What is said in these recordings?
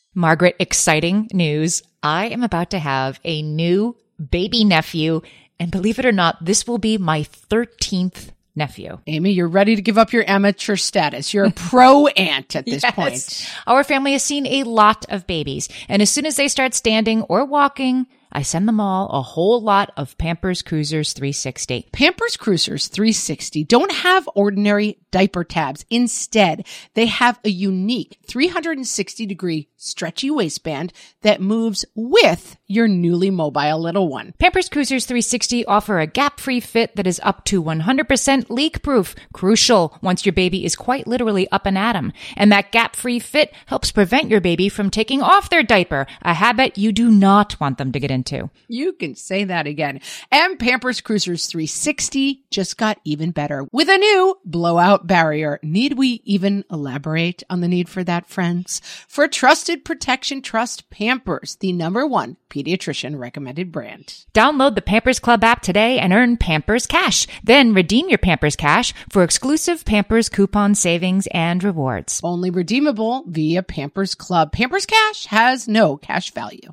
Margaret, exciting news. I am about to have a new baby nephew, and believe it or not, this will be my 13th nephew. Amy, you're ready to give up your amateur status. You're a pro aunt at this point. Our family has seen a lot of babies, and as soon as they start standing or walking, I send them all a whole lot of Pampers Cruisers 360. Pampers Cruisers 360 don't have ordinary diaper tabs. Instead, they have a unique 360-degree stretchy waistband that moves with your newly mobile little one. Pampers Cruisers 360 offer a gap-free fit that is up to 100% leak-proof. Crucial once your baby is quite literally up and at 'em. And that gap-free fit helps prevent your baby from taking off their diaper, a habit you do not want them to get into. You can say that again. And Pampers Cruisers 360 just got even better with a new blowout barrier. Need we even elaborate on the need for that, friends? For trusted protection, trust Pampers, the #1 pediatrician recommended brand. Download the Pampers Club app today and earn Pampers Cash. Then redeem your Pampers Cash for exclusive Pampers coupon savings and rewards. Only redeemable via Pampers Club. Pampers Cash has no cash value.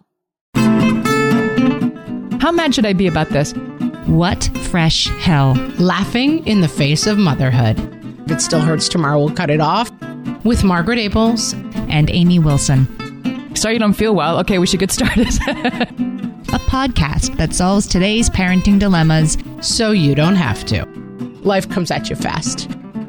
How mad should I be about this? What fresh hell? Laughing in the face of motherhood. If it still hurts tomorrow, we'll cut it off. With Margaret Abels and Amy Wilson. Sorry you don't feel well. Okay, we should get started. A podcast that solves today's parenting dilemmas so you don't have to. Life comes at you fast.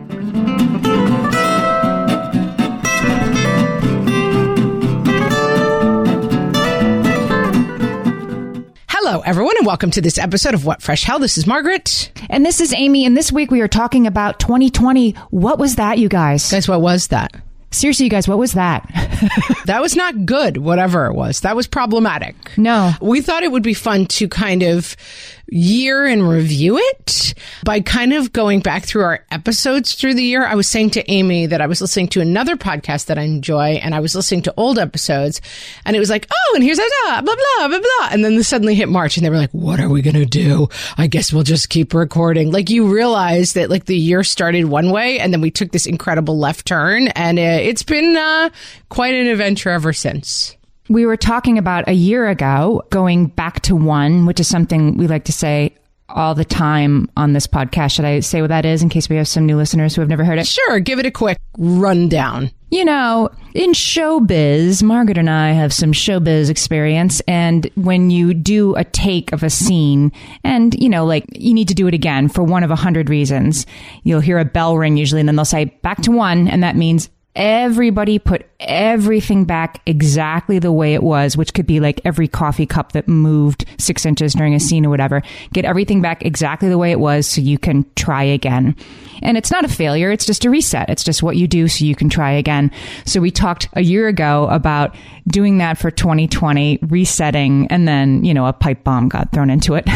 Hello, everyone, and welcome to this episode of What Fresh Hell. This is Margaret. And this is Amy, and this week we are talking about 2020. What was that, you guys? Guys, what was that? Seriously, you guys, what was that? That was not good, whatever it was. That was problematic. No. We thought it would be fun to kind of year and review it by kind of going back through our episodes through the year. I was saying to Amy that I was listening to another podcast that I enjoy, and I was listening to old episodes, and it was like, oh, and here's blah, blah, blah, blah, blah. And then they suddenly hit March, and they were like, what are we going to do? I guess we'll just keep recording. Like, you realize that, like, the year started one way, and then we took this incredible left turn, and it's been quite an adventure ever since. We were talking about a year ago, going back to one, which is something we like to say all the time on this podcast. Should I say what that is in case we have some new listeners who have never heard it? Sure. Give it a quick rundown. You know, in showbiz, Margaret and I have some showbiz experience. And when you do a take of a scene and, you know, like you need to do it again for one of 100 reasons, you'll hear a bell ring usually and then they'll say back to one. And that means everybody put everything back exactly the way it was, which could be like every coffee cup that moved 6 inches during a scene or whatever. Get everything back exactly the way it was so you can try again. And it's not a failure. It's just a reset. It's just what you do so you can try again. So we talked a year ago about doing that for 2020, resetting, and then, you know, a pipe bomb got thrown into it.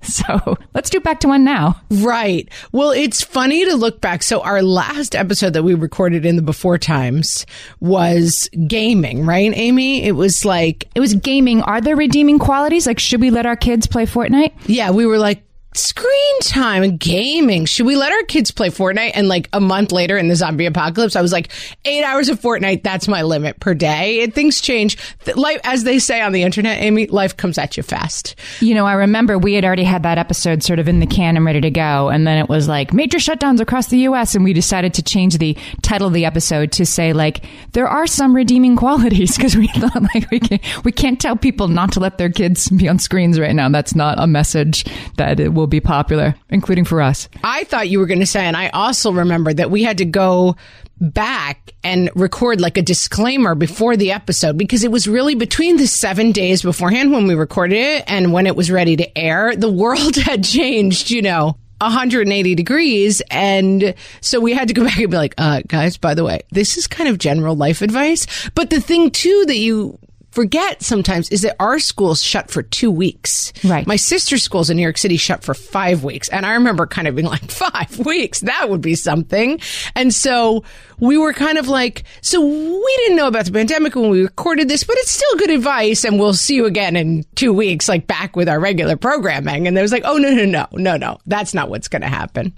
So let's do back to one now. Right. Well, it's funny to look back. So our last episode that we recorded in the before times was gaming, right, Amy? It was gaming. Are there redeeming qualities? Like, should we let our kids play Fortnite? Yeah, we were like, screen time and gaming. Should we let our kids play Fortnite? And like a month later in the zombie apocalypse, I was like, 8 hours of Fortnite, that's my limit per day. Things change. Life, as they say on the internet, Amy, life comes at you fast. You know, I remember we had already had that episode sort of in the can and ready to go. And then it was like major shutdowns across the U.S. And we decided to change the title of the episode to say like, there are some redeeming qualities, because we thought like we can't tell people not to let their kids be on screens right now. That's not a message that it will be popular, including for us. I thought you were going to say, and I also remember that we had to go back and record like a disclaimer before the episode, because it was really between the 7 days beforehand when we recorded it and when it was ready to air, the world had changed, you know, 180 degrees. And so we had to go back and be like, guys, by the way, this is kind of general life advice. But the thing too that you forget sometimes is that our school's shut for 2 weeks. Right. My sister's school's in New York City shut for 5 weeks. And I remember kind of being like, 5 weeks, that would be something. And so we were kind of like, so we didn't know about the pandemic when we recorded this, but it's still good advice. And we'll see you again in 2 weeks, like back with our regular programming. And there was like, oh, no, that's not what's going to happen.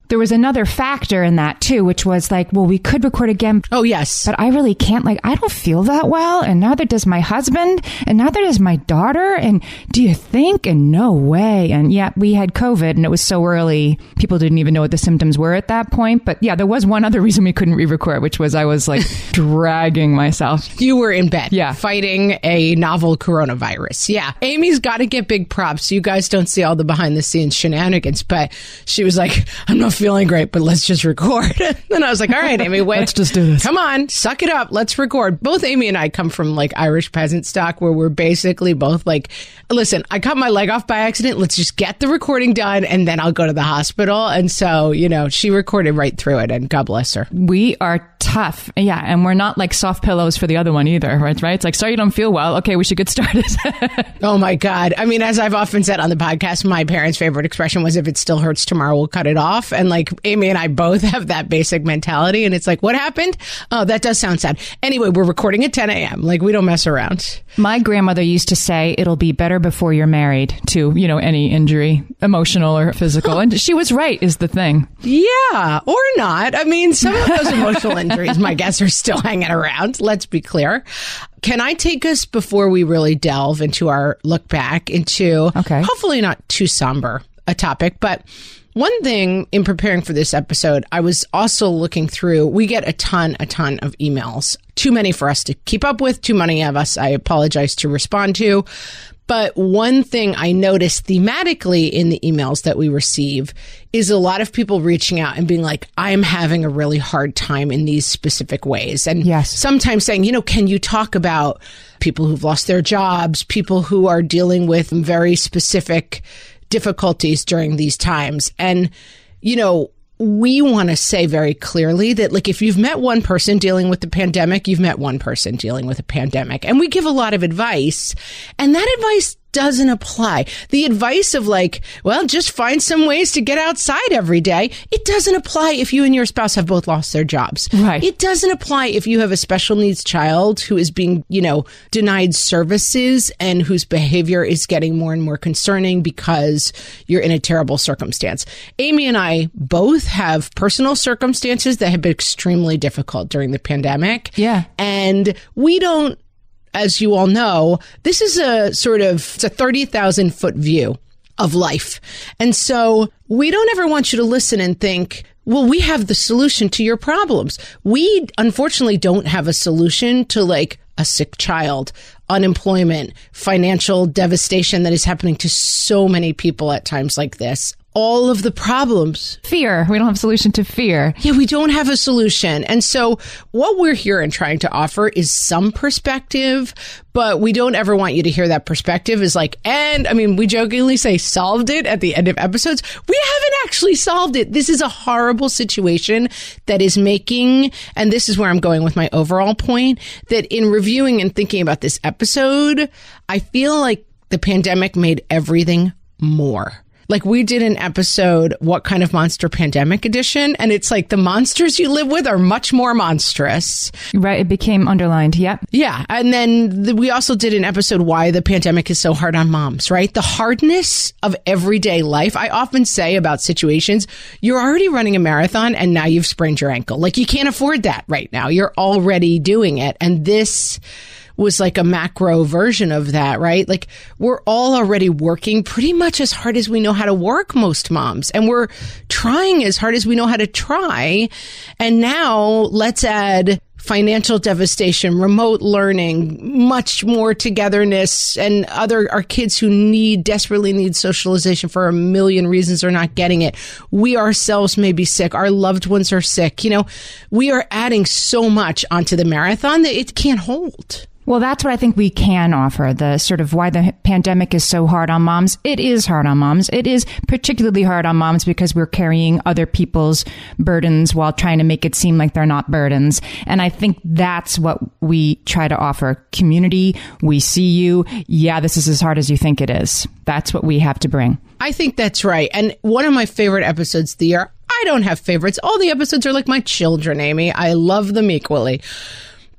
there was another factor in that too, which was like, well, we could record again. Oh, yes. But I really can't. Like, I don't feel that well. And neither does my husband. And neither does my daughter. And do you think? And no way. And yeah, we had COVID and it was so early. People didn't even know what the symptoms were at that point. But yeah, there was one other reason we couldn't re-record, which was I was like dragging myself. You were in bed. Yeah. Fighting a novel coronavirus. Yeah. Amy's got to get big props. You guys don't see all the behind the scenes shenanigans, but she was like, I'm not feeling great, but let's just record. And I was like, all right, Amy, wait. Let's just do this. Come on, suck it up. Let's record. Both Amy and I come from like Irish peasant stock where we're basically both like, listen, I cut my leg off by accident. Let's just get the recording done and then I'll go to the hospital. And so, you know, she recorded right through it and God bless her. We are tough. Yeah. And we're not like soft pillows for the other one either, right? It's like, sorry, you don't feel well. Okay, we should get started. Oh my God. I mean, as I've often said on the podcast, my parents' favorite expression was, if it still hurts tomorrow, we'll cut it off. And like Amy and I both have that basic mentality. And it's like, what happened? Oh, that does sound sad. Anyway, we're recording at 10 a.m. Like, we don't mess around. My grandmother used to say, it'll be better before you're married to, you know, any injury, emotional or physical. And she was right, is the thing. Yeah, or not. I mean, some of those emotional injuries, my guess, are still hanging around. Let's be clear. Can I take us, before we really delve into our look back, into hopefully not too somber a topic, but one thing in preparing for this episode, I was also looking through, we get a ton of emails. Too many for us to keep up with, too many of us I apologize to respond to. But one thing I noticed thematically in the emails that we receive is a lot of people reaching out and being like, I'm having a really hard time in these specific ways. And sometimes saying, you know, can you talk about people who've lost their jobs, people who are dealing with very specific difficulties during these times? And, you know, we want to say very clearly that, like, if you've met one person dealing with the pandemic, you've met one person dealing with a pandemic. And we give a lot of advice, and that advice doesn't apply. The advice of like, well, just find some ways to get outside every day. It doesn't apply if you and your spouse have both lost their jobs. Right. It doesn't apply if you have a special needs child who is being, you know, denied services and whose behavior is getting more and more concerning because you're in a terrible circumstance. Amy and I both have personal circumstances that have been extremely difficult during the pandemic. Yeah. And we don't, as you all know, this is it's a 30,000 foot view of life. And so we don't ever want you to listen and think, well, we have the solution to your problems. We unfortunately don't have a solution to like a sick child, unemployment, financial devastation that is happening to so many people at times like this. All of the problems. Fear. We don't have a solution to fear. Yeah, we don't have a solution. And so what we're here and trying to offer is some perspective, but we don't ever want you to hear that perspective is like, and I mean, we jokingly say solved it at the end of episodes. We haven't actually solved it. This is a horrible situation that is making, and this is where I'm going with my overall point, that in reviewing and thinking about this episode, I feel like the pandemic made everything more. Like, we did an episode, What Kind of Monster Pandemic Edition, and it's like the monsters you live with are much more monstrous. Right. It became underlined. Yep. Yeah. And then we also did an episode, Why the Pandemic is So Hard on Moms, right? The hardness of everyday life. I often say about situations, you're already running a marathon and now you've sprained your ankle. Like, you can't afford that right now. You're already doing it. And this was like a macro version of that, right? Like, we're all already working pretty much as hard as we know how to work, most moms, and we're trying as hard as we know how to try. And now let's add financial devastation, remote learning, much more togetherness, and our kids who desperately need socialization for a million reasons are not getting it. We ourselves may be sick. Our loved ones are sick. You know, we are adding so much onto the marathon that it can't hold. Well, that's what I think we can offer, the sort of why the pandemic is so hard on moms. It is hard on moms. It is particularly hard on moms because we're carrying other people's burdens while trying to make it seem like they're not burdens. And I think that's what we try to offer. Community, we see you. Yeah, this is as hard as you think it is. That's what we have to bring. I think that's right. And one of my favorite episodes of the year, I don't have favorites. All the episodes are like my children, Amy. I love them equally.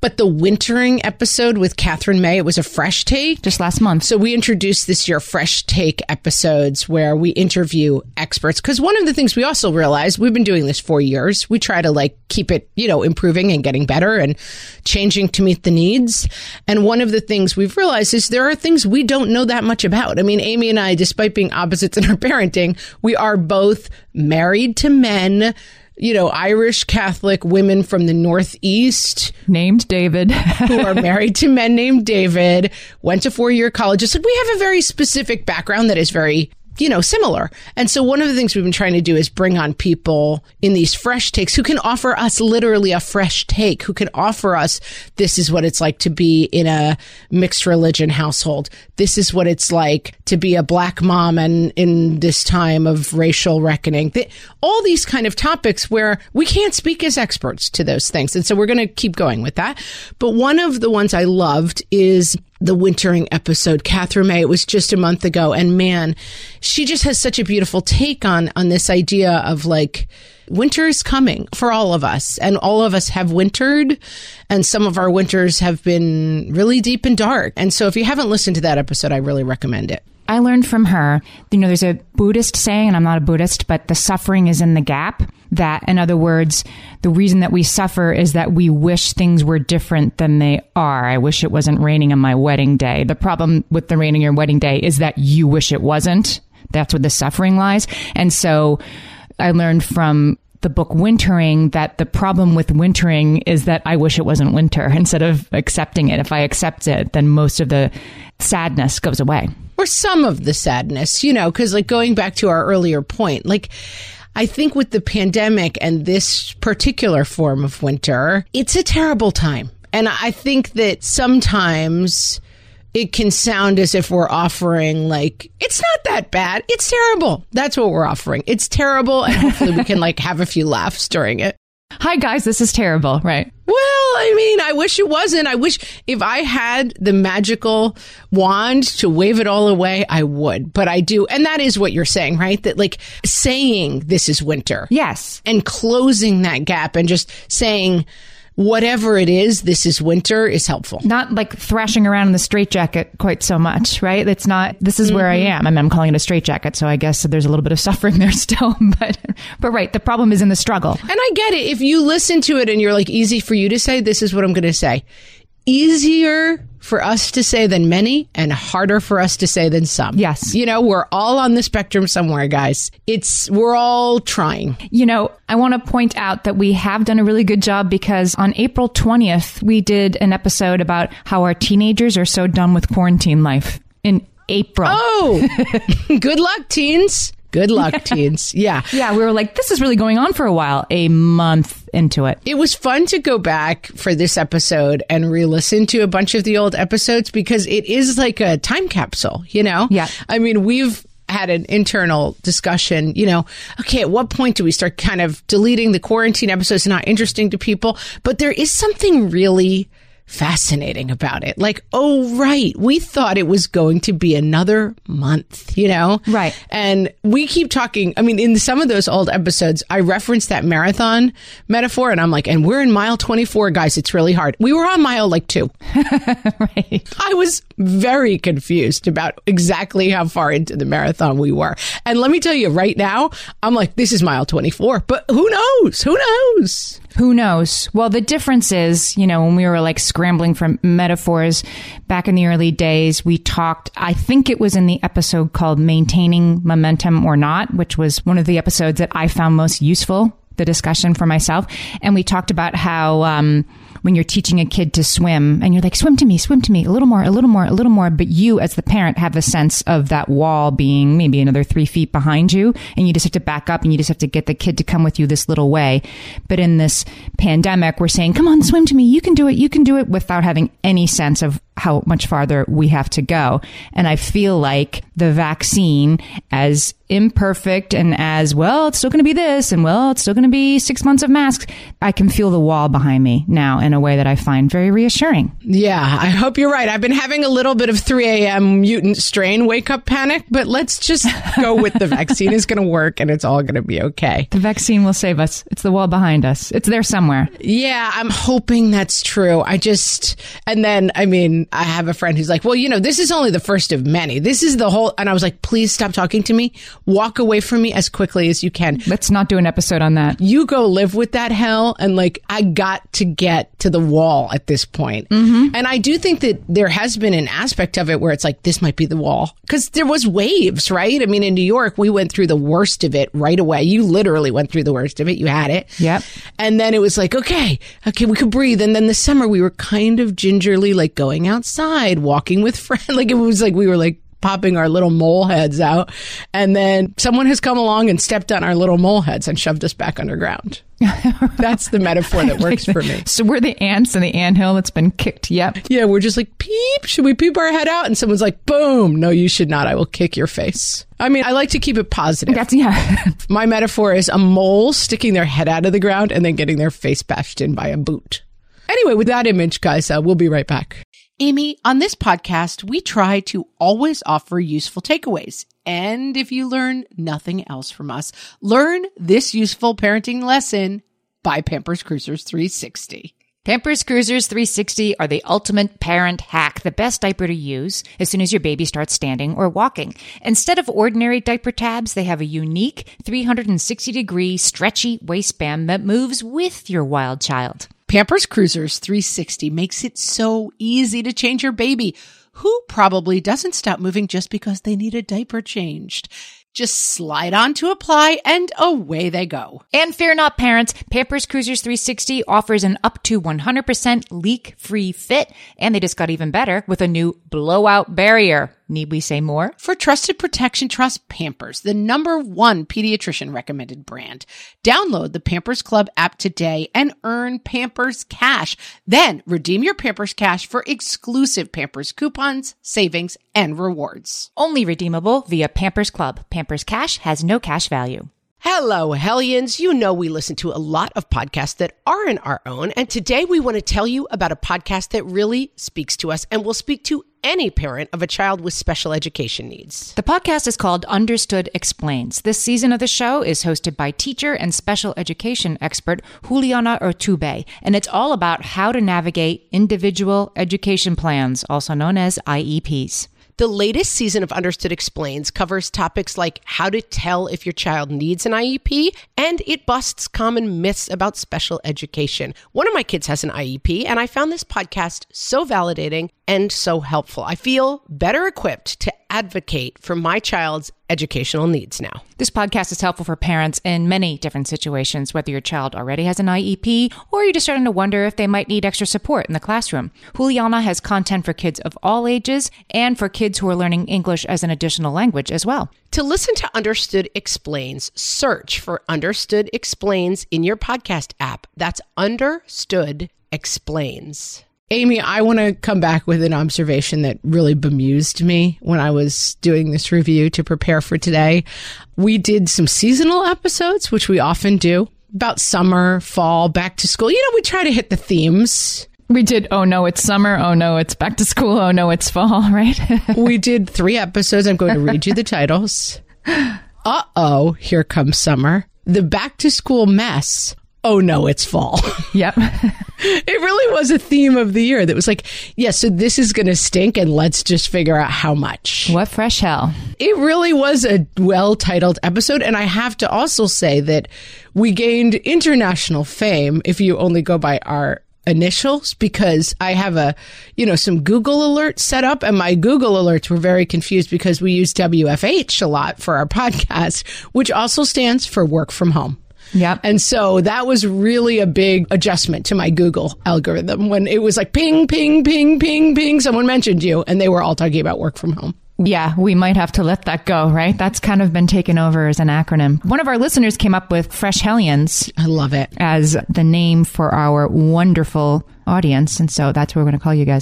But the wintering episode with Catherine May, it was a fresh take. Just last month. So we introduced this year fresh take episodes where we interview experts. Because one of the things we also realized, we've been doing this for years. We try to like keep it, improving and getting better and changing to meet the needs. And one of the things we've realized is there are things we don't know that much about. I mean, Amy and I, despite being opposites in our parenting, we are both married to men, Irish Catholic women from the Northeast. Named David. Who are married to men named David, went to 4-year colleges. Like, we have a very specific background that is very, similar. And so one of the things we've been trying to do is bring on people in these fresh takes who can offer us literally a fresh take, who can offer us, this is what it's like to be in a mixed religion household. This is what it's like to be a Black mom and in this time of racial reckoning. All these kind of topics where we can't speak as experts to those things. And so we're going to keep going with that. But one of the ones I loved is the wintering episode, Catherine May. It was just a month ago. And man, she just has such a beautiful take on this idea of like, winter is coming for all of us. And all of us have wintered. And some of our winters have been really deep and dark. And so if you haven't listened to that episode, I really recommend it. I learned from her, there's a Buddhist saying, and I'm not a Buddhist, but the suffering is in the gap. That, in other words, the reason that we suffer is that we wish things were different than they are. I wish it wasn't raining on my wedding day. The problem with the rain on your wedding day is that you wish it wasn't. That's where the suffering lies. And so I learned from the book Wintering that the problem with wintering is that I wish it wasn't winter instead of accepting it. If I accept it, then most of the sadness goes away. Or some of the sadness, because like going back to our earlier point, like I think with the pandemic and this particular form of winter, it's a terrible time. And I think that sometimes it can sound as if we're offering like, it's not that bad. It's terrible. That's what we're offering. It's terrible. And hopefully we can like have a few laughs during it. Hi, guys, this is terrible, right? Well, I mean, I wish it wasn't. I wish if I had the magical wand to wave it all away, I would. But I do. And that is what you're saying, right? That like saying this is winter. Yes. And closing that gap and just saying whatever it is, this is winter is helpful. Not like thrashing around in the straitjacket quite so much, right? It's not, this is where I am. I mean, I'm calling it a straitjacket, so I guess there's a little bit of suffering there still. But right, the problem is in the struggle. And I get it. If you listen to it and you're like, easy for you to say, this is what I'm going to say. Easier for us to say than many and harder for us to say than some. Yes. We're all on the spectrum somewhere, guys. We're all trying. I want to point out that we have done a really good job because on April 20th, we did an episode about how our teenagers are so done with quarantine life in April. Oh, good luck, teens. Good luck, teens. Yeah. Yeah, we were like, this is really going on for a while, a month into it. It was fun to go back for this episode and re-listen to a bunch of the old episodes because it is like a time capsule, Yeah. I mean, we've had an internal discussion, okay, at what point do we start kind of deleting the quarantine episodes not interesting to people? But there is something really fascinating about it. Like, oh, right. We thought it was going to be another month, Right. And we keep talking. I mean, in some of those old episodes, I referenced that marathon metaphor and I'm like, and we're in mile 24, guys. It's really hard. We were on mile 2. Right. I was very confused about exactly how far into the marathon we were. And let me tell you right now, I'm like, this is mile 24, but who knows? Who knows? Who knows? Well, the difference is, when we were like scrambling for metaphors back in the early days, we talked, I think it was in the episode called Maintaining Momentum or Not, which was one of the episodes that I found most useful, the discussion for myself. And we talked about how, when you're teaching a kid to swim and you're like, swim to me, a little more, a little more, a little more. But you as the parent have a sense of that wall being maybe another 3 feet behind you. And you just have to back up and you just have to get the kid to come with you this little way. But in this pandemic, we're saying, come on, swim to me. You can do it without having any sense of how much farther we have to go. And I feel like the vaccine, as imperfect and as, well, it's still going to be this, and well, it's still going to be 6 months of masks, I can feel the wall behind me now in a way that I find very reassuring. Yeah, I hope you're right. I've been having a little bit of 3 a.m. mutant strain wake up panic, but let's just go with the vaccine is going to work and it's all going to be okay. The vaccine will save us. It's the wall behind us. It's there somewhere. Yeah, I'm hoping that's true. And then, I mean, I have a friend who's like, well, this is only the first of many. This is the whole, and I was like, please stop talking to me. Walk away from me as quickly as you can. Let's not do an episode on that. You go live with that hell. And I got to get to the wall at this point. Mm-hmm. And I do think that there has been an aspect of it where it's like, this might be the wall. Because there was waves, right? I mean, in New York, we went through the worst of it right away. You literally went through the worst of it. You had it. Yep. And then it was like, okay, we could breathe. And then this summer we were kind of gingerly going outside, walking with friends. It was like we were popping our little mole heads out. And then someone has come along and stepped on our little mole heads and shoved us back underground. That's the metaphor that works for me. So we're the ants in the anthill that's been kicked. Yep. Yeah, we're just like, peep. Should we peep our head out? And someone's like, boom. No, you should not. I will kick your face. I mean, I like to keep it positive. My metaphor is a mole sticking their head out of the ground and then getting their face bashed in by a boot. Anyway, with that image, guys, we'll be right back. Amy, on this podcast, we try to always offer useful takeaways. And if you learn nothing else from us, learn this useful parenting lesson by Pampers Cruisers 360. Pampers Cruisers 360 are the ultimate parent hack, the best diaper to use as soon as your baby starts standing or walking. Instead of ordinary diaper tabs, they have a unique 360-degree stretchy waistband that moves with your wild child. Pampers Cruisers 360 makes it so easy to change your baby, who probably doesn't stop moving just because they need a diaper changed. Just slide on to apply and away they go. And fear not, parents, Pampers Cruisers 360 offers an up to 100% leak-free fit, and they just got even better with a new blowout barrier. Need we say more? For trusted protection, trust Pampers, the #1 pediatrician recommended brand. Download the Pampers Club app today and earn Pampers Cash. Then redeem your Pampers Cash for exclusive Pampers coupons, savings, and rewards. Only redeemable via Pampers Club. Pampers Cash has no cash value. Hello, Hellions. You know we listen to a lot of podcasts that aren't our own, and today we want to tell you about a podcast that really speaks to us and will speak to any parent of a child with special education needs. The podcast is called Understood Explains. This season of the show is hosted by teacher and special education expert Juliana Urtubey, and it's all about how to navigate individual education plans, also known as IEPs. The latest season of Understood Explains covers topics like how to tell if your child needs an IEP, and it busts common myths about special education. One of my kids has an IEP, and I found this podcast so validating and so helpful. I feel better equipped to advocate for my child's educational needs now. This podcast is helpful for parents in many different situations, whether your child already has an IEP or you're just starting to wonder if they might need extra support in the classroom. Juliana has content for kids of all ages and for kids who are learning English as an additional language as well. To listen to Understood Explains, search for Understood Explains in your podcast app. That's Understood Explains. Amy, I want to come back with an observation that really bemused me when I was doing this review to prepare for today. We did some seasonal episodes, which we often do, about summer, fall, back to school. We try to hit the themes. We did, oh no, it's summer. Oh no, it's back to school. Oh no, it's fall, right? We did 3 episodes. I'm going to read you the titles. Uh-oh, here comes summer. The back to school mess. Oh no, it's fall. Yep. It really was a theme of the year that was like, yeah, so this is going to stink and let's just figure out how much. What fresh hell. It really was a well-titled episode. And I have to also say that we gained international fame if you only go by our initials, because I have some Google alerts set up, and my Google alerts were very confused because we use WFH a lot for our podcast, which also stands for work from home. Yep. And so that was really a big adjustment to my Google algorithm when it was like ping, ping, ping, ping, ping. Someone mentioned you, and they were all talking about work from home. Yeah, we might have to let that go, right? That's kind of been taken over as an acronym. One of our listeners came up with Fresh Hellions. I love it. As the name for our wonderful audience. And so that's what we're going to call you guys now.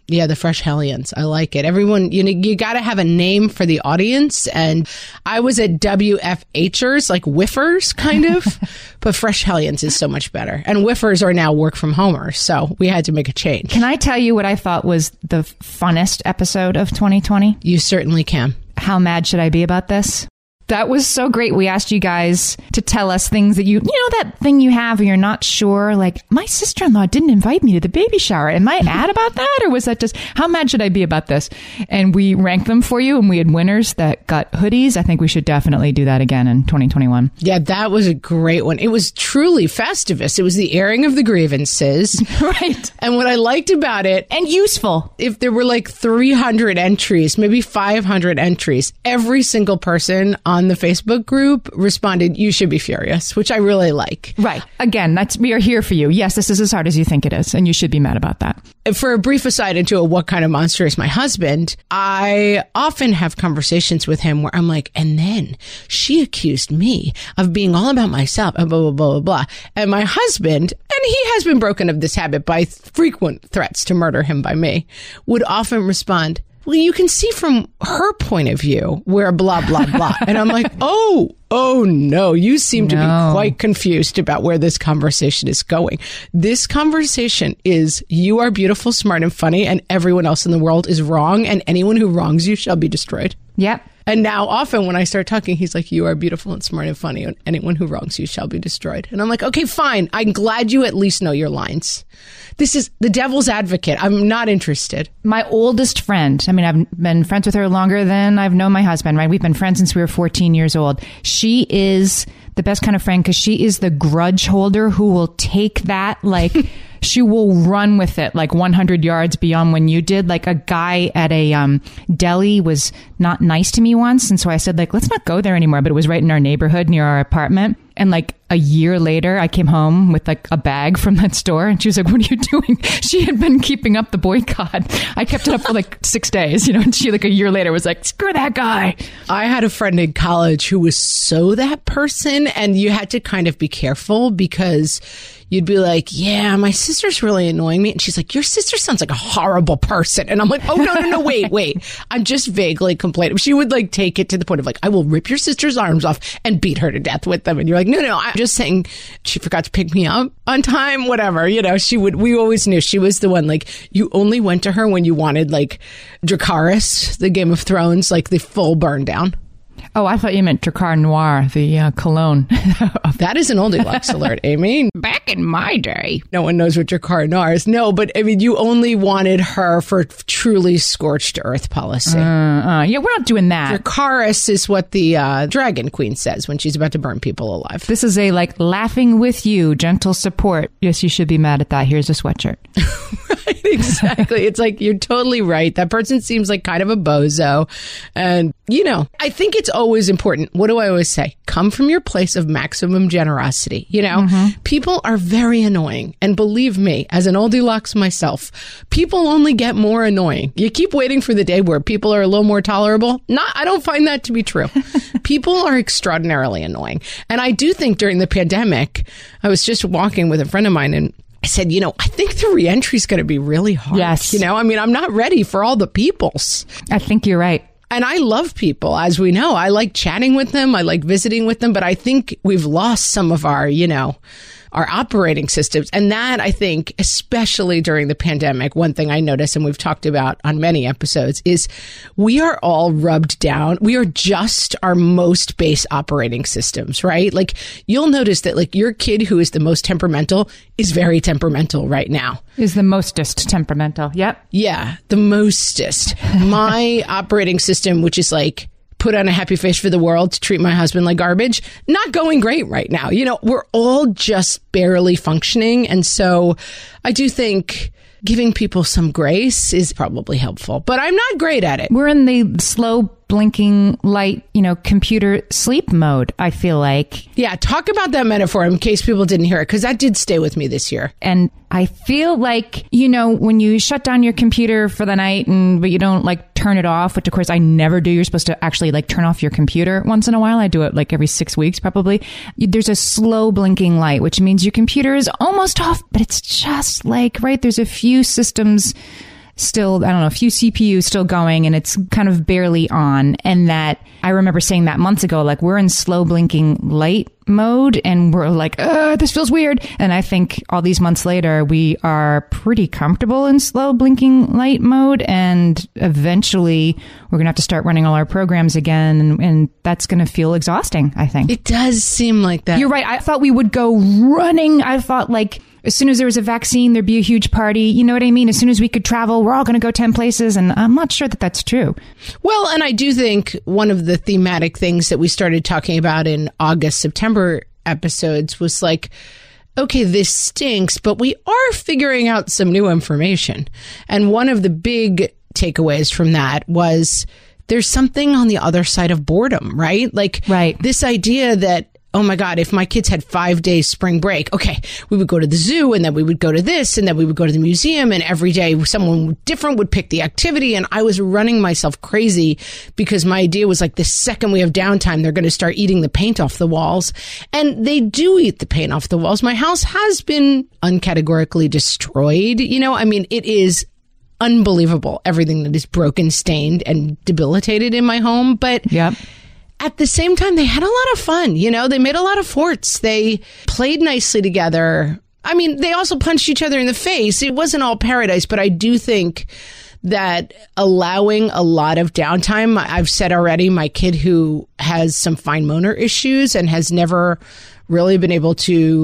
Yeah, the Fresh Hellions. I like it. Everyone, you got to have a name for the audience. And I was at WFHers, like whiffers, kind of. But Fresh Hellions is so much better. And whiffers are now work from homers. So we had to make a change. Can I tell you what I thought was the funnest episode of 2020? You certainly can. How mad should I be about this? That was so great. We asked you guys to tell us things that you know, that thing you have and you're not sure. Like, my sister-in-law didn't invite me to the baby shower. Am I mad about that? Or was that just, how mad should I be about this? And we ranked them for you and we had winners that got hoodies. I think we should definitely do that again in 2021. Yeah, that was a great one. It was truly Festivus. It was the airing of the grievances. Right. And what I liked about it, and useful. if there were like 300 entries, maybe 500 entries, every single person on the Facebook group responded, "You should be furious," which I really like. Right. Again, we are here for you. Yes, this is as hard as you think it is, and you should be mad about that. For a brief aside into what kind of monster is my husband, I often have conversations with him where I'm like, and then she accused me of being all about myself and blah, blah, blah, blah, blah. And my husband, and he has been broken of this habit by frequent threats to murder him by me, would often respond, "Well, you can see from her point of view where blah, blah, blah." And I'm like, oh no, you seem to be quite confused about where this conversation is going. This conversation is, you are beautiful, smart, and funny, and everyone else in the world is wrong, and anyone who wrongs you shall be destroyed. Yep. And now often when I start talking, he's like, "You are beautiful and smart and funny, and anyone who wrongs you shall be destroyed." And I'm like, okay, fine. I'm glad you at least know your lines. This is the devil's advocate. I'm not interested. My oldest friend, I mean, I've been friends with her longer than I've known my husband, right? We've been friends since we were 14 years old. She is the best kind of friend because she is the grudge holder who will take that, like, she will run with it like 100 yards beyond when you did. Like, a guy at a deli was not nice to me once. And so I said, like, let's not go there anymore. But it was right in our neighborhood near our apartment. And like a year later, I came home with like a bag from that store. And she was like, "What are you doing?" She had been keeping up the boycott. I kept it up for like 6 days, and she like a year later was like, "Screw that guy." I had a friend in college who was so that person. And you had to kind of be careful because you'd be like, "Yeah, my sister's really annoying me." And she's like, "Your sister sounds like a horrible person." And I'm like, "Oh, no, wait. I'm just vaguely complaining." She would like take it to the point of like, "I will rip your sister's arms off and beat her to death with them." And you're like, no, I'm just saying she forgot to pick me up on time, whatever. We always knew she was the one, like, you only went to her when you wanted like Dracarys, the Game of Thrones, like the full burn down. Oh, I thought you meant Dracar Noir, the cologne. That is an oldie Lux alert, Amy. Back in my day. No one knows what Dracar Noir is. No, but I mean, you only wanted her for truly scorched earth policy. Yeah, we're not doing that. Dracarys is what the Dragon Queen says when she's about to burn people alive. This is a like laughing with you, gentle support. Yes, you should be mad at that. Here's a sweatshirt. Right, exactly. It's like, you're totally right. That person seems like kind of a bozo. And, I think it's always important. What do I always say? Come from your place of maximum generosity. People are very annoying. And believe me, as an oldie Lux myself, people only get more annoying. You keep waiting for the day where people are a little more tolerable. I don't find that to be true. People are extraordinarily annoying. And I do think during the pandemic, I was just walking with a friend of mine and I said, I think the reentry is going to be really hard. Yes. I'm not ready for all the peoples. I think you're right. And I love people, as we know. I like chatting with them. I like visiting with them. But I think we've lost some of our, our operating systems. And that, I think, especially during the pandemic, one thing I noticed, and we've talked about on many episodes, is we are all rubbed down. We are just our most base operating systems, right? Like, you'll notice that like your kid who is the most temperamental is very temperamental right now. Is the mostest temperamental. Yep. Yeah, the mostest. My operating system, which is like, put on a happy face for the world to treat my husband like garbage, not going great right now. We're all just barely functioning. And so I do think giving people some grace is probably helpful, but I'm not great at it. We're in the slow blinking light, computer sleep mode, I feel like. Yeah, talk about that metaphor in case people didn't hear it, because that did stay with me this year. And I feel like, when you shut down your computer for the night but you don't like turn it off, which of course I never do. You're supposed to actually like turn off your computer once in a while. I do it like every 6 weeks probably. There's a slow blinking light, which means your computer is almost off, but it's just like, right, there's a few systems still, I don't know, a few CPUs still going and it's kind of barely on. And that I remember saying that months ago, like we're in slow blinking light mode and we're like, this feels weird. And I think all these months later, we are pretty comfortable in slow blinking light mode. And eventually we're going to have to start running all our programs again. And that's going to feel exhausting, I think. It does seem like that. You're right. I thought we would go running. I thought like as soon as there was a vaccine, there'd be a huge party. You know what I mean? As soon as we could travel, we're all going to go 10 places. And I'm not sure that that's true. Well, and I do think one of the thematic things that we started talking about in August, September episodes was like, okay, this stinks, but we are figuring out some new information. And one of the big takeaways from that was there's something on the other side of boredom, right? Like this idea that, oh my God, if my kids had 5 days spring break, okay, we would go to the zoo and then we would go to this and then we would go to the museum and every day someone different would pick the activity. And I was running myself crazy because my idea was like the second we have downtime, they're going to start eating the paint off the walls. And they do eat the paint off the walls. My house has been uncategorically destroyed. You know, I mean, it is unbelievable, everything that is broken, stained, and debilitated in my home. But at the same time, they had a lot of fun. You know, they made a lot of forts. They played nicely together. I mean, they also punched each other in the face. It wasn't all paradise, but I do think that allowing a lot of downtime, I've said already, my kid who has some fine motor issues and has never really been able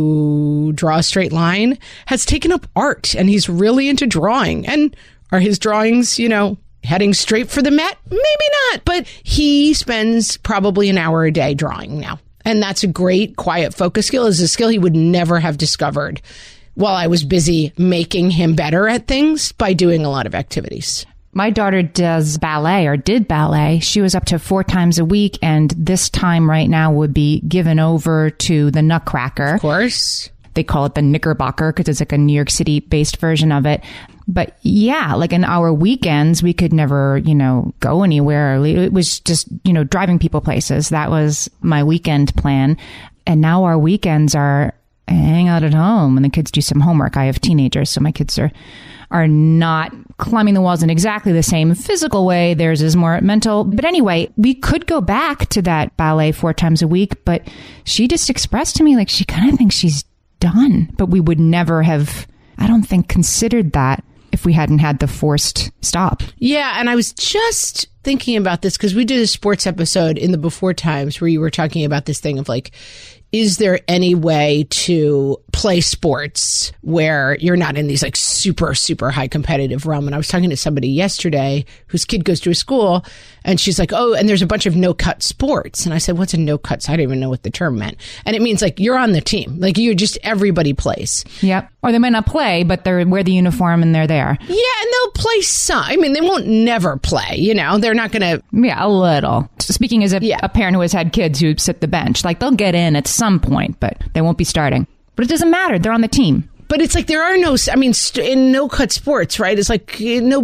to draw a straight line has taken up art and he's really into drawing. And are his drawings, you know, heading straight for the Met? Maybe not, but he spends probably an hour a day drawing now. And that's a great quiet focus skill. It's a skill he would never have discovered while I was busy making him better at things by doing a lot of activities. My daughter does ballet or did ballet. She was up to 4 times a week. And this time right now would be given over to the Nutcracker. Of course. They call it the Knickerbocker because it's like a New York City based version of it. But yeah, like in our weekends, we could never, you know, go anywhere. It was just, you know, driving people places. That was my weekend plan. And now our weekends are hang out at home and the kids do some homework. I have teenagers, so my kids are not climbing the walls in exactly the same physical way. Theirs is more mental. But anyway, we could go back to that ballet 4 times a week, but she just expressed to me like she kind of thinks she's done. But we would never have, I don't think, considered that if we hadn't had the forced stop. Yeah, and I was just thinking about this because we did a sports episode in the Before Times where you were talking about this thing of like, is there any way to play sports where you're not in these like super, super high competitive realm? And I was talking to somebody yesterday whose kid goes to a school and she's like, oh, and there's a bunch of no-cut sports. And I said, what's a no-cut? So I didn't even know what the term meant. And it means like you're on the team. Like you just, everybody plays. Yep. Or they might not play, but they wear the uniform and they're there. Yeah, and they'll play some. I mean, they won't never play, you know. They're not going to. Yeah, a little. Speaking as a parent who has had kids who sit the bench, like they'll get in at some point, but they won't be starting. But it doesn't matter. They're on the team. But it's like there are no, I mean, in no-cut sports, right? It's like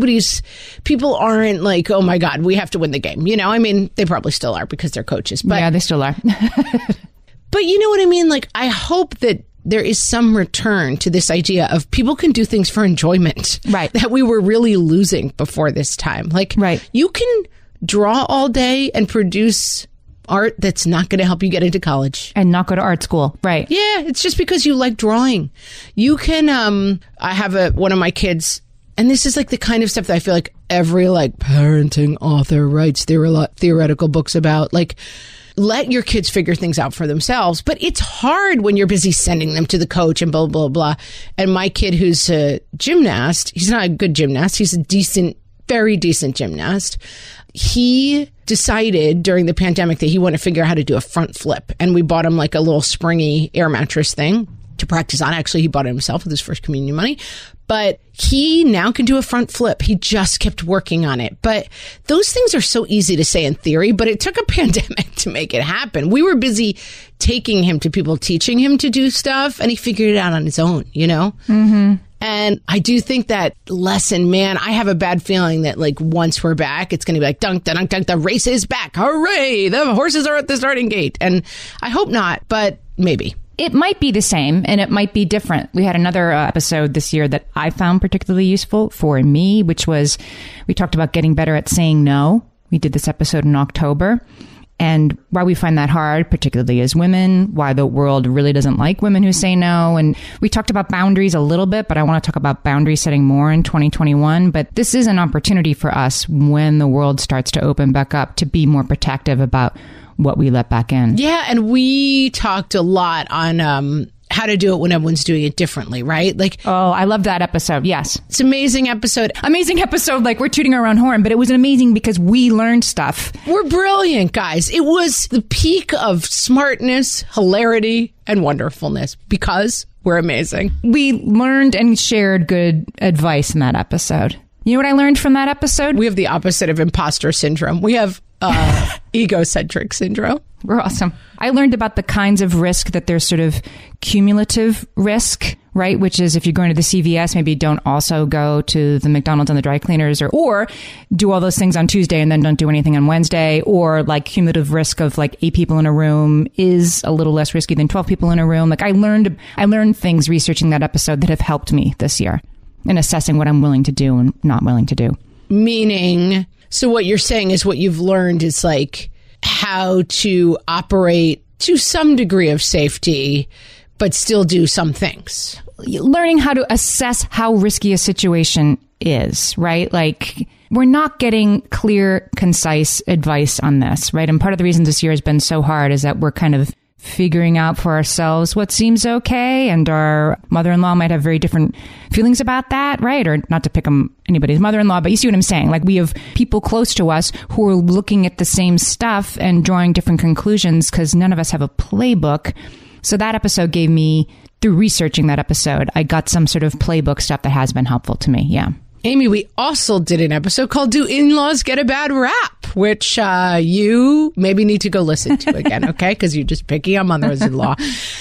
people aren't like, oh my God, we have to win the game. You know, I mean, they probably still are because they're coaches. But, yeah, they still are. But you know what I mean? Like, I hope that there is some return to this idea of people can do things for enjoyment. Right. That we were really losing before this time. Like, you can draw all day and produce art that's not going to help you get into college. And not go to art school. Right. Yeah, it's just because you like drawing. You can, I have one of my kids, and this is like the kind of stuff that I feel like every like parenting author writes theoretical books about. Like, let your kids figure things out for themselves. But it's hard when you're busy sending them to the coach and blah, blah, blah. And my kid who's a gymnast, he's not a good gymnast. He's a very decent gymnast. He decided during the pandemic that he wanted to figure out how to do a front flip. And we bought him like a little springy air mattress thing to practice on. Actually, he bought it himself with his first communion money. But he now can do a front flip. He just kept working on it. But those things are so easy to say in theory, but it took a pandemic to make it happen. We were busy taking him to people, teaching him to do stuff, and he figured it out on his own, you know? Mm-hmm. And I do think that lesson, man, I have a bad feeling that like once we're back, it's going to be like, dunk, dunk, dunk, the race is back. Hooray! The horses are at the starting gate. And I hope not, but maybe. It might be the same and it might be different. We had another episode this year that I found particularly useful for me, which was we talked about getting better at saying no. We did this episode in October. And why we find that hard, particularly as women, why the world really doesn't like women who say no. And we talked about boundaries a little bit, but I want to talk about boundary setting more in 2021. But this is an opportunity for us when the world starts to open back up to be more protective about what we let back in. Yeah, and we talked a lot on how to do it when everyone's doing it differently, right? Like, oh, I love that episode. Yes. It's an amazing episode. Amazing episode. Like, we're tooting our own horn, but it was amazing because we learned stuff. We're brilliant, guys. It was the peak of smartness, hilarity, and wonderfulness because we're amazing. We learned and shared good advice in that episode. You know what I learned from that episode? We have the opposite of imposter syndrome. We have egocentric syndrome. We're awesome. I learned about the kinds of risk that there's sort of cumulative risk, right? Which is if you're going to the CVS, maybe don't also go to the McDonald's and the dry cleaners or do all those things on Tuesday and then don't do anything on Wednesday, or like cumulative risk of like 8 people in a room is a little less risky than 12 people in a room. Like I learned things researching that episode that have helped me this year in assessing what I'm willing to do and not willing to do. Meaning, so what you're saying is what you've learned is like how to operate to some degree of safety, but still do some things. Learning how to assess how risky a situation is, right? Like we're not getting clear, concise advice on this, right? And part of the reason this year has been so hard is that we're kind of figuring out for ourselves what seems okay. And our mother-in-law might have very different feelings about that, right? Or not to pick on anybody's mother-in-law, but you see what I'm saying? Like we have people close to us who are looking at the same stuff and drawing different conclusions because none of us have a playbook. So that episode gave me, through researching that episode, I got some sort of playbook stuff that has been helpful to me. Yeah. Amy, we also did an episode called Do In-Laws Get a Bad Rap? Which you maybe need to go listen to again, okay? Because you're just picking on mothers-in-law.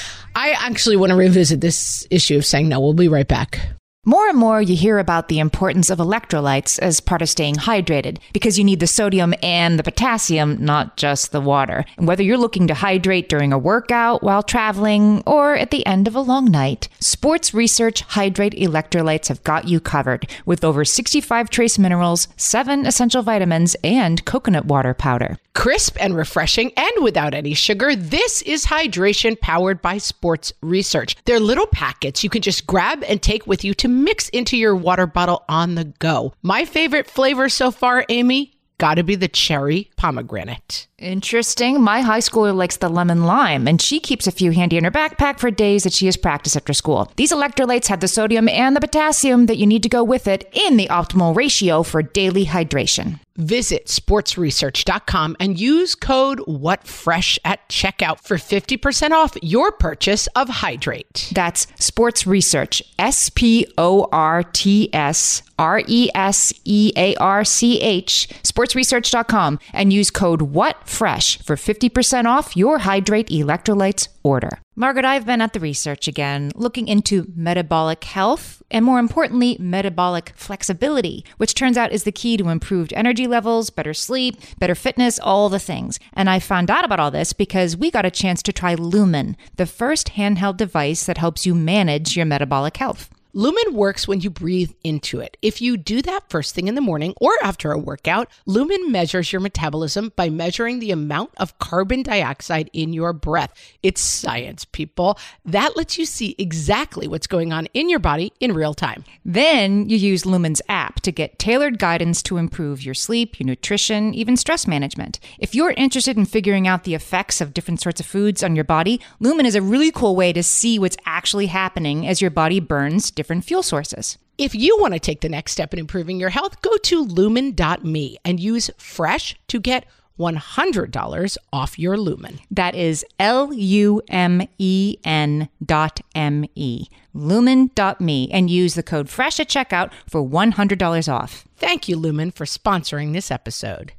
I actually want to revisit this issue of saying no. We'll be right back. More and more, you hear about the importance of electrolytes as part of staying hydrated because you need the sodium and the potassium, not just the water. And whether you're looking to hydrate during a workout, while traveling, or at the end of a long night, Sports Research Hydrate Electrolytes have got you covered with over 65 trace minerals, 7 essential vitamins, and coconut water powder. Crisp and refreshing and without any sugar, this is hydration powered by Sports Research. They're little packets you can just grab and take with you to mix into your water bottle on the go. My favorite flavor so far, Amy, gotta be the cherry pomegranate. Interesting. My high schooler likes the lemon lime, and she keeps a few handy in her backpack for days that she has practice after school. These electrolytes have the sodium and the potassium that you need to go with it in the optimal ratio for daily hydration. Visit sportsresearch.com and use code WhatFresh at checkout for 50% off your purchase of Hydrate. That's Sports Research, SPORTSRESEARCH, sportsresearch.com, and use code WhatFresh for 50% off your Hydrate Electrolytes order. Margaret, I've been at the research again, looking into metabolic health and, more importantly, metabolic flexibility, which turns out is the key to improved energy levels, better sleep, better fitness, all the things. And I found out about all this because we got a chance to try Lumen, the first handheld device that helps you manage your metabolic health. Lumen works when you breathe into it. If you do that first thing in the morning or after a workout, Lumen measures your metabolism by measuring the amount of carbon dioxide in your breath. It's science, people. That lets you see exactly what's going on in your body in real time. Then you use Lumen's app to get tailored guidance to improve your sleep, your nutrition, even stress management. If you're interested in figuring out the effects of different sorts of foods on your body, Lumen is a really cool way to see what's actually happening as your body burns different fuel sources. If you want to take the next step in improving your health, go to lumen.me and use FRESH to get $100 off your Lumen. That is LUMEN.ME. Lumen.me, and use the code FRESH at checkout for $100 off. Thank you, Lumen, for sponsoring this episode.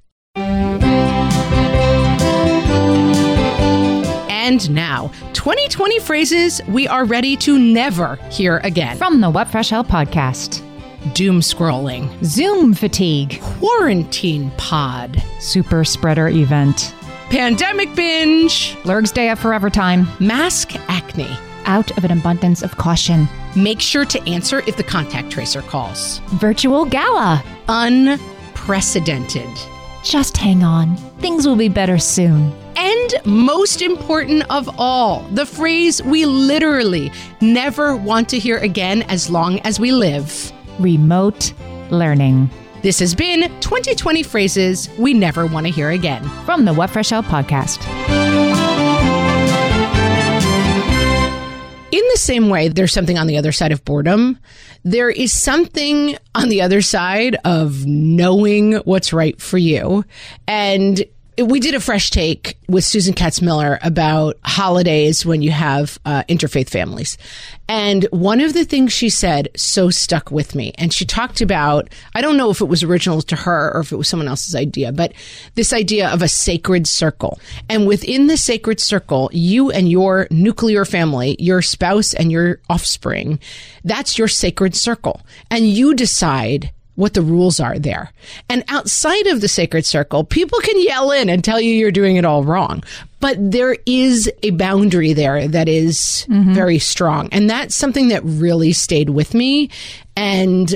And now, 2020 phrases we are ready to never hear again. From the What Fresh Hell podcast. Doom scrolling. Zoom fatigue. Quarantine pod. Super spreader event. Pandemic binge. Lurg's Day of Forever Time. Mask acne. Out of an abundance of caution. Make sure to answer if the contact tracer calls. Virtual gala. Unprecedented. Just hang on. Things will be better soon. And most important of all, the phrase we literally never want to hear again as long as we live. Remote learning. This has been 2020 Phrases We Never Want to Hear Again. From the What Fresh Hell podcast. In the same way, there's something on the other side of boredom. There is something on the other side of knowing what's right for you. And we did a fresh take with Susan Katz-Miller about holidays when you have interfaith families. And one of the things she said so stuck with me. And she talked about, I don't know if it was original to her or if it was someone else's idea, but this idea of a sacred circle. And within the sacred circle, you and your nuclear family, your spouse and your offspring, that's your sacred circle. And you decide what the rules are there. And outside of the sacred circle, people can yell in and tell you you're doing it all wrong. But there is a boundary there that is very strong. And that's something that really stayed with me. And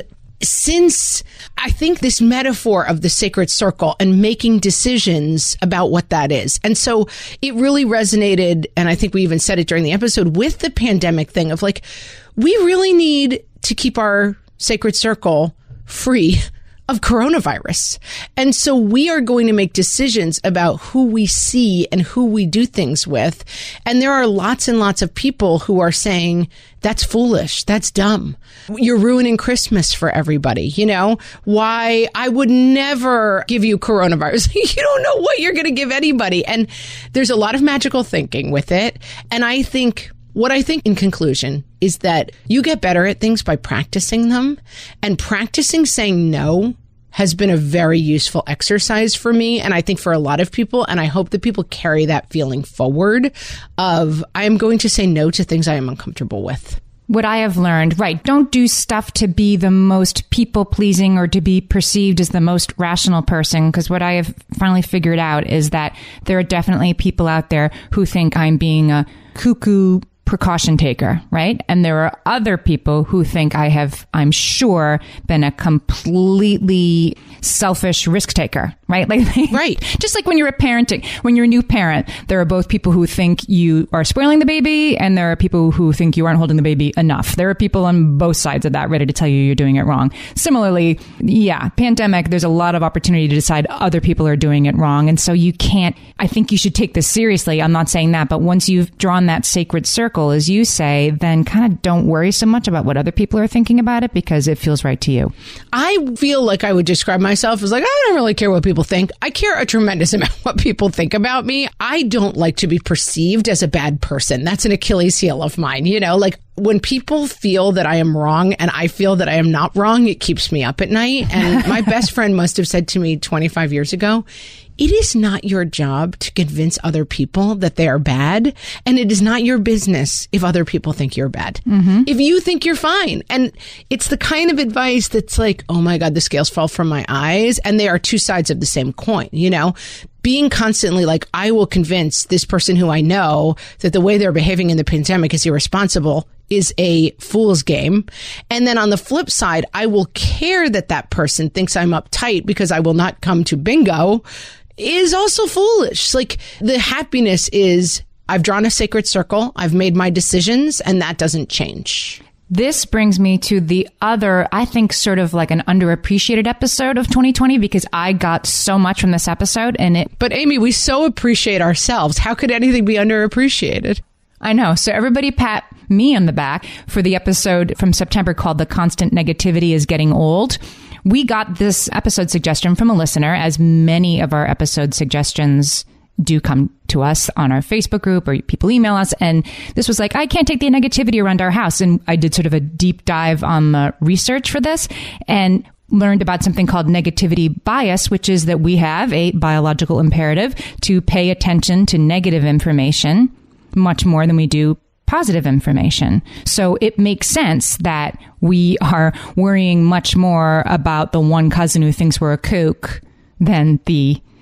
since I think this metaphor of the sacred circle and making decisions about what that is. And so it really resonated, and I think we even said it during the episode, with the pandemic thing of like, we really need to keep our sacred circle free of coronavirus. And so we are going to make decisions about who we see and who we do things with. And there are lots and lots of people who are saying, that's foolish. That's dumb. You're ruining Christmas for everybody. You know, why I would never give you coronavirus. You don't know what you're going to give anybody. And there's a lot of magical thinking with it. And what I think in conclusion is that you get better at things by practicing them, and practicing saying no has been a very useful exercise for me. And I think for a lot of people, and I hope that people carry that feeling forward of, I am going to say no to things I am uncomfortable with. What I have learned, right, don't do stuff to be the most people-pleasing or to be perceived as the most rational person, because what I have finally figured out is that there are definitely people out there who think I'm being a cuckoo precaution taker, right? And there are other people who think I'm sure, been a completely selfish risk taker, right? Right. Just like when you're when you're a new parent, there are both people who think you are spoiling the baby, and there are people who think you aren't holding the baby enough. There are people on both sides of that ready to tell you you're doing it wrong. Similarly, pandemic, there's a lot of opportunity to decide other people are doing it wrong. And so I think you should take this seriously. I'm not saying that, but once you've drawn that sacred circle, as you say, then kind of don't worry so much about what other people are thinking about it, because it feels right to you. I feel like I would describe myself as like, I don't really care what people think. I care a tremendous amount what people think about me. I don't like to be perceived as a bad person. That's an Achilles heel of mine. You know, like when people feel that I am wrong and I feel that I am not wrong, it keeps me up at night. And my best friend must have said to me 25 years ago, it is not your job to convince other people that they are bad. And it is not your business if other people think you're bad. If you think you're fine. And it's the kind of advice that's like, oh my God, the scales fall from my eyes. And they are two sides of the same coin, you know? Being constantly like, I will convince this person who I know that the way they're behaving in the pandemic is irresponsible is a fool's game. And then on the flip side, I will care that that person thinks I'm uptight because I will not come to bingo is also foolish. Like the happiness is I've drawn a sacred circle. I've made my decisions, and that doesn't change. This brings me to the other, I think, sort of like an underappreciated episode of 2020, because I got so much from this episode But Amy, we so appreciate ourselves. How could anything be underappreciated? I know. So everybody pat me on the back for the episode from September called The Constant Negativity is Getting Old. We got this episode suggestion from a listener, as many of our episode suggestions do come to us on our Facebook group, or people email us. And this was like, I can't take the negativity around our house. And I did sort of a deep dive on the research for this and learned about something called negativity bias, which is that we have a biological imperative to pay attention to negative information much more than we do positive information. So it makes sense that we are worrying much more about the one cousin who thinks we're a kook than the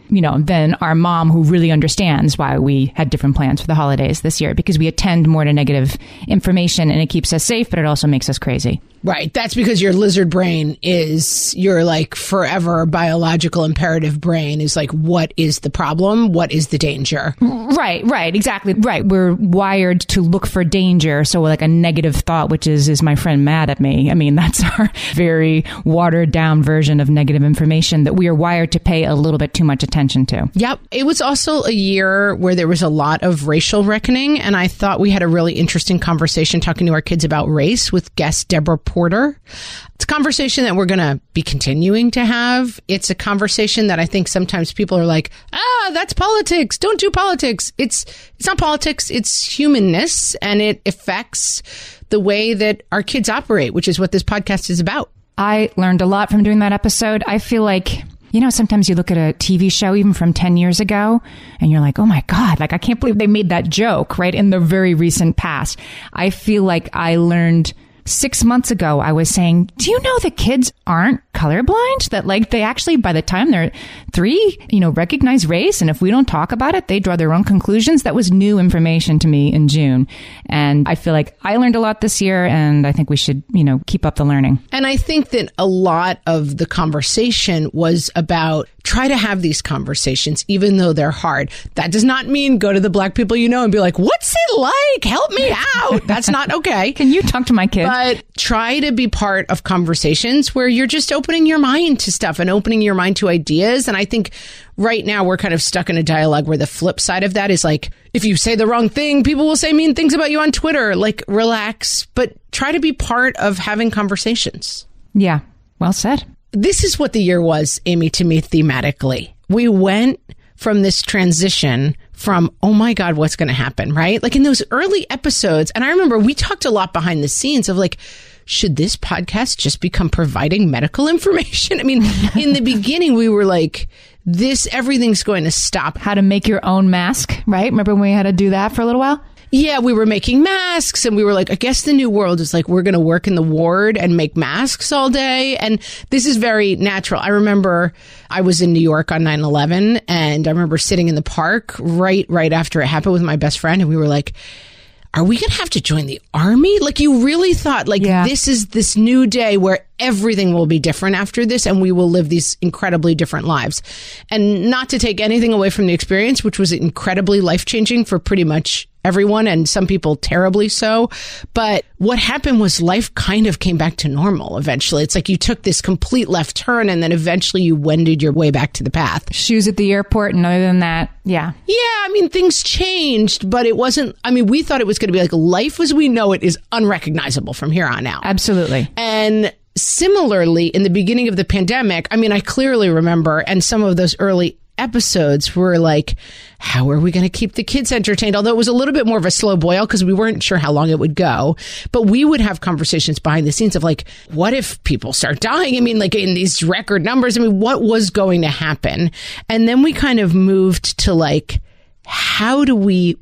than our mom, who really understands why we had different plans for the holidays this year, because we attend more to negative information and it keeps us safe, but it also makes us crazy. Right. That's because your lizard brain is your like forever biological imperative brain is like, what is the problem? What is the danger? Right. Exactly. Right. We're wired to look for danger. So like a negative thought, which is my friend mad at me? I mean, that's our very watered down version of negative information that we are wired to pay a little bit too much attention to. Yep. It was also a year where there was a lot of racial reckoning. And I thought we had a really interesting conversation talking to our kids about race with guest Deborah Porter. It's a conversation that we're going to be continuing to have. It's a conversation that I think sometimes people are like, that's politics. Don't do politics. It's not politics. It's humanness, and it affects the way that our kids operate, which is what this podcast is about. I learned a lot from doing that episode. I feel like, sometimes you look at a TV show even from 10 years ago and you're like, oh my God, like I can't believe they made that joke, right? In the very recent past. I feel like I learned 6 months ago, I was saying, do you know that kids aren't colorblind? That like they actually, by the time they're 3, recognize race. And if we don't talk about it, they draw their own conclusions. That was new information to me in June. And I feel like I learned a lot this year, and I think we should, keep up the learning. And I think that a lot of the conversation was about try to have these conversations, even though they're hard. That does not mean go to the Black people and be like, what's it like? Help me out. That's not okay. Can you talk to my kids? But try to be part of conversations where you're just opening your mind to stuff and opening your mind to ideas. And I think right now we're kind of stuck in a dialogue where the flip side of that is like, if you say the wrong thing, people will say mean things about you on Twitter. Like, relax, but try to be part of having conversations. Yeah, well said. This is what the year was, Amy, to me, thematically. We went from this transition from, oh my God, what's going to happen, right? Like in those early episodes. And I remember we talked a lot behind the scenes of like, should this podcast just become providing medical information? I mean, in the beginning, we were like, everything's going to stop. How to make your own mask, right? Remember when we had to do that for a little while? Yeah, we were making masks, and we were like, I guess the new world is like, we're going to work in the ward and make masks all day. And this is very natural. I remember I was in New York on 9/11, and I remember sitting in the park right after it happened with my best friend. And we were like, are we going to have to join the army? Like, you really thought like, This is this new day where everything will be different after this, and we will live these incredibly different lives. And not to take anything away from the experience, which was incredibly life-changing for pretty much everyone, and some people terribly so. But what happened was life kind of came back to normal eventually. It's like you took this complete left turn, and then eventually you wended your way back to the path. Shoes at the airport, and other than that, yeah. Yeah, I mean, things changed, but it wasn't, we thought it was going to be like life as we know it is unrecognizable from here on out. Absolutely. And similarly, in the beginning of the pandemic, I clearly remember, and some of those early episodes were like, how are we going to keep the kids entertained? Although it was a little bit more of a slow boil because we weren't sure how long it would go. But we would have conversations behind the scenes of like, what if people start dying? Like in these record numbers, what was going to happen? And then we kind of moved to like, how do we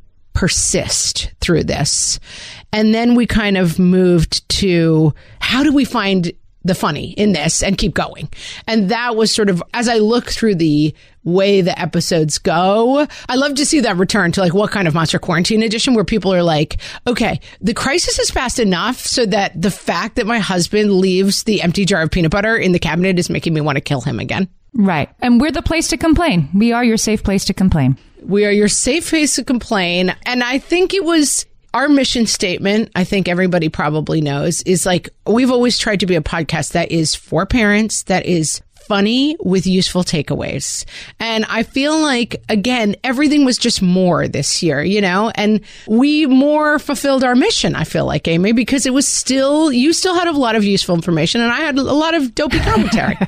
persist through this? And then we kind of moved to, how do we find the funny in this and keep going? And that was sort of, as I look through the way the episodes go, I love to see that return to like what kind of Monster Quarantine edition where people are like, okay, the crisis is fast enough so that the fact that my husband leaves the empty jar of peanut butter in the cabinet is making me want to kill him again. Right. And we're the place to complain. We are your safe place to complain. We are your safe place to complain. And I think it was our mission statement, I think everybody probably knows, is like, we've always tried to be a podcast that is for parents, that is funny with useful takeaways. And I feel like, again, everything was just more this year, and we more fulfilled our mission, I feel like, Amy, because it was you still had a lot of useful information and I had a lot of dopey commentary.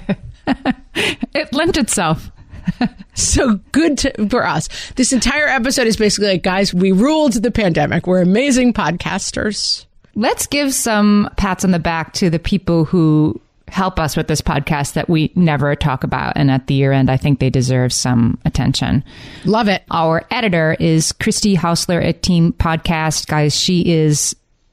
It lent itself. So good for us. This entire episode is basically like, guys, we ruled the pandemic. We're amazing podcasters. Let's give some pats on the back to the people who help us with this podcast that we never talk about. And at the year end, I think they deserve some attention. Love it. Our editor is Christy Hausler at Team Podcast. Guys, she is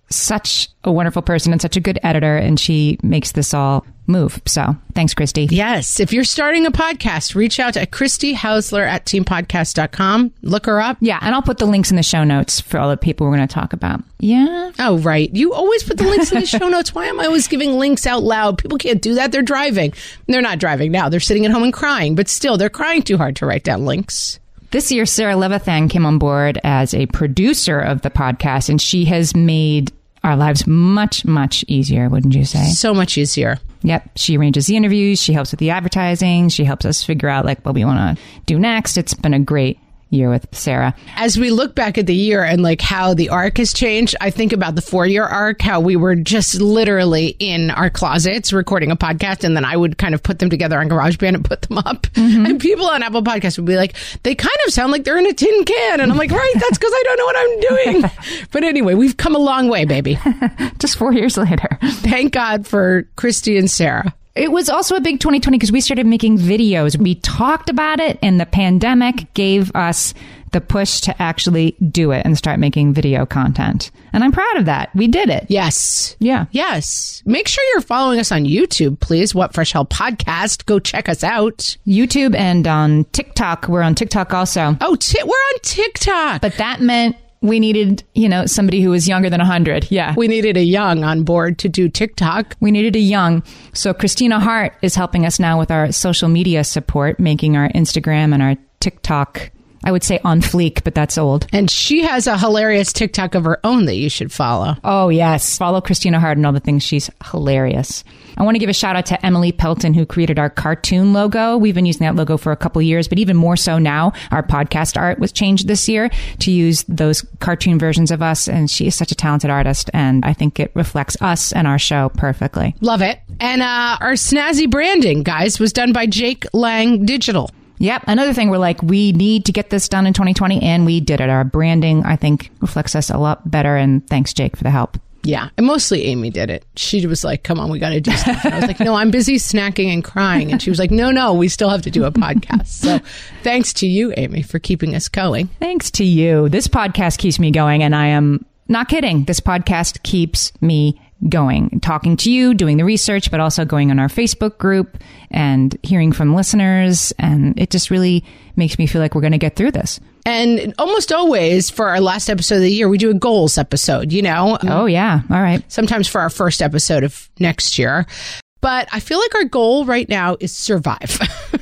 such a wonderful person and such a good editor, and she makes this all move. So thanks, Christy. Yes. If you're starting a podcast, reach out to Christy Hausler at teampodcast.com. Look her up. Yeah, and I'll put the links in the show notes for all the people we're going to talk about. Yeah. Oh, right. You always put the links in the show notes. Why am I always giving links out loud? People can't do that. They're driving. They're not driving now. They're sitting at home and crying, but still, they're crying too hard to write down links. This year, Sarah Levithan came on board as a producer of the podcast, and she has made our lives much, much easier, wouldn't you say? So much easier. Yep. She arranges the interviews. She helps with the advertising. She helps us figure out like what we want to do next. It's been a great year with Sarah. As we look back at the year and like how the arc has changed, I think about the 4-year arc, how we were just literally in our closets recording a podcast, and then I would kind of put them together on GarageBand and put them up. Mm-hmm. And people on Apple Podcasts would be like, they kind of sound like they're in a tin can. And I'm like, right, that's because I don't know what I'm doing. But anyway, we've come a long way, baby. Just 4 years later. Thank God for Christy and Sarah. It was also a big 2020 because we started making videos. We talked about it, and the pandemic gave us the push to actually do it and start making video content. And I'm proud of that. We did it. Yes. Yeah. Yes. Make sure you're following us on YouTube, please. What Fresh Hell Podcast. Go check us out. YouTube and on TikTok. We're on TikTok also. Oh, we're on TikTok. But that meant we needed, somebody who was younger than 100. Yeah. We needed a young on board to do TikTok. We needed a young. So Christina Hart is helping us now with our social media support, making our Instagram and our TikTok, I would say on fleek, but that's old. And she has a hilarious TikTok of her own that you should follow. Oh, yes. Follow Christina Hart and all the things. She's hilarious. I want to give a shout out to Emily Pelton, who created our cartoon logo. We've been using that logo for a couple years, but even more so now, our podcast art was changed this year to use those cartoon versions of us. And she is such a talented artist, and I think it reflects us and our show perfectly. Love it. And our snazzy branding, guys, was done by Jake Lang Digital. Yep. Another thing, we're like, we need to get this done in 2020, and we did it. Our branding, I think, reflects us a lot better, and thanks, Jake, for the help. Yeah. And mostly Amy did it. She was like, come on, we got to do stuff. And I was like, no, I'm busy snacking and crying. And she was like, no, we still have to do a podcast. So thanks to you, Amy, for keeping us going. Thanks to you. This podcast keeps me going, and I am not kidding. This podcast keeps me going, talking to you, doing the research, but also going on our Facebook group and hearing from listeners. And it just really makes me feel like we're going to get through this. And almost always for our last episode of the year, we do a goals episode, Oh, yeah. All right. Sometimes for our first episode of next year. But I feel like our goal right now is survive,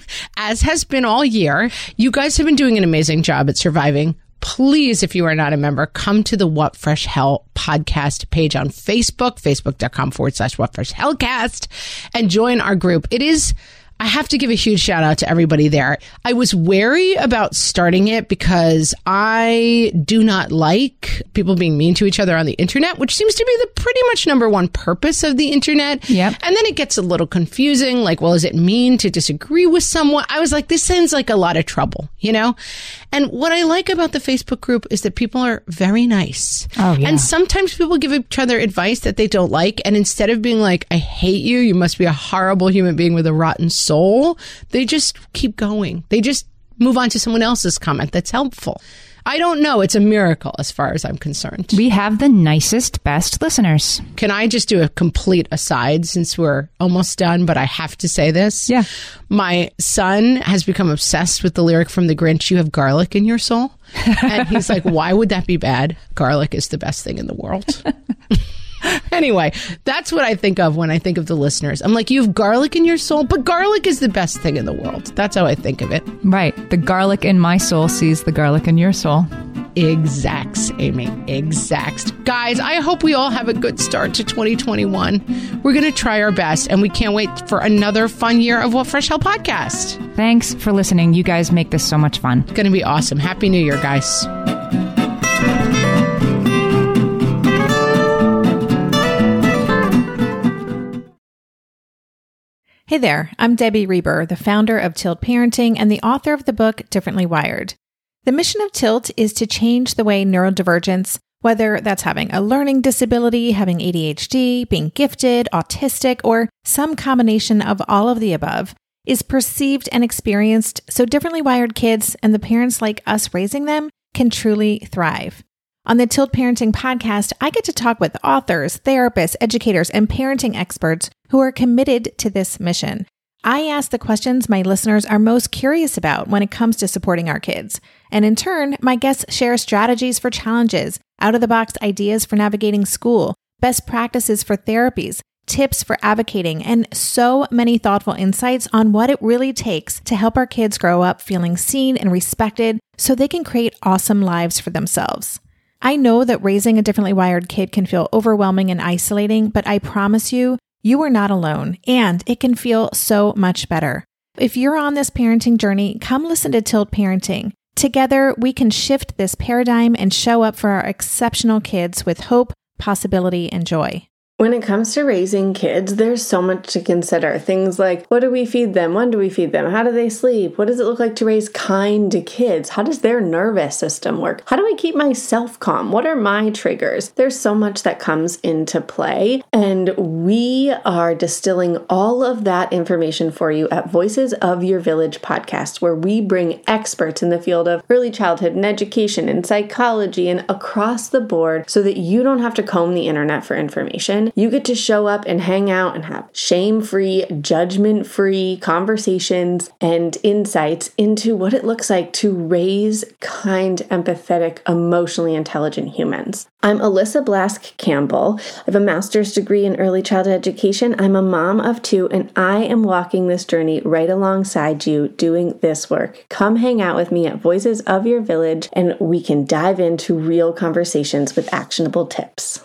as has been all year. You guys have been doing an amazing job at surviving. Please, if you are not a member, come to the What Fresh Hell podcast page on Facebook, facebook.com/WhatFreshHellcast, and join our group. I have to give a huge shout out to everybody there. I was wary about starting it because I do not like people being mean to each other on the internet, which seems to be the pretty much number one purpose of the internet. Yep. And then it gets a little confusing. Like, well, is it mean to disagree with someone? I was like, this sounds like a lot of trouble, And what I like about the Facebook group is that people are very nice. Oh, yeah. And sometimes people give each other advice that they don't like. And instead of being like, I hate you, you must be a horrible human being with a rotten soul, they just keep going. They just move on to someone else's comment that's helpful. I don't know. It's a miracle as far as I'm concerned. We have the nicest, best listeners. Can I just do a complete aside since we're almost done, but I have to say this? Yeah. My son has become obsessed with the lyric from The Grinch, "You have garlic in your soul." And he's like, why would that be bad? Garlic is the best thing in the world. Anyway, that's what I think of when I think of the listeners. I'm like, you have garlic in your soul, but garlic is the best thing in the world. That's how I think of it. Right. The garlic in my soul sees the garlic in your soul. Exacts, Amy. Exacts. Guys, I hope we all have a good start to 2021. We're going to try our best, and we can't wait for another fun year of What Fresh Hell Podcast. Thanks for listening. You guys make this so much fun. It's going to be awesome. Happy New Year, guys. Hey there, I'm Debbie Reber, the founder of Tilt Parenting and the author of the book Differently Wired. The mission of Tilt is to change the way neurodivergence, whether that's having a learning disability, having ADHD, being gifted, autistic, or some combination of all of the above, is perceived and experienced so differently wired kids and the parents like us raising them can truly thrive. On the Tilt Parenting podcast, I get to talk with authors, therapists, educators, and parenting experts who are committed to this mission. I ask the questions my listeners are most curious about when it comes to supporting our kids. And in turn, my guests share strategies for challenges, out-of-the-box ideas for navigating school, best practices for therapies, tips for advocating, and so many thoughtful insights on what it really takes to help our kids grow up feeling seen and respected so they can create awesome lives for themselves. I know that raising a differently wired kid can feel overwhelming and isolating, but I promise you, you are not alone, and it can feel so much better. If you're on this parenting journey, come listen to Tilt Parenting. Together, we can shift this paradigm and show up for our exceptional kids with hope, possibility, and joy. When it comes to raising kids, there's so much to consider. Things like, what do we feed them? When do we feed them? How do they sleep? What does it look like to raise kind kids? How does their nervous system work? How do I keep myself calm? What are my triggers? There's so much that comes into play, and we are distilling all of that information for you at Voices of Your Village podcast, where we bring experts in the field of early childhood and education and psychology and across the board so that you don't have to comb the internet for information. You get to show up and hang out and have shame-free, judgment-free conversations and insights into what it looks like to raise kind, empathetic, emotionally intelligent humans. I'm Alyssa Blask Campbell. I have a master's degree in early childhood education. I'm a mom of 2, and I am walking this journey right alongside you doing this work. Come hang out with me at Voices of Your Village, and we can dive into real conversations with actionable tips.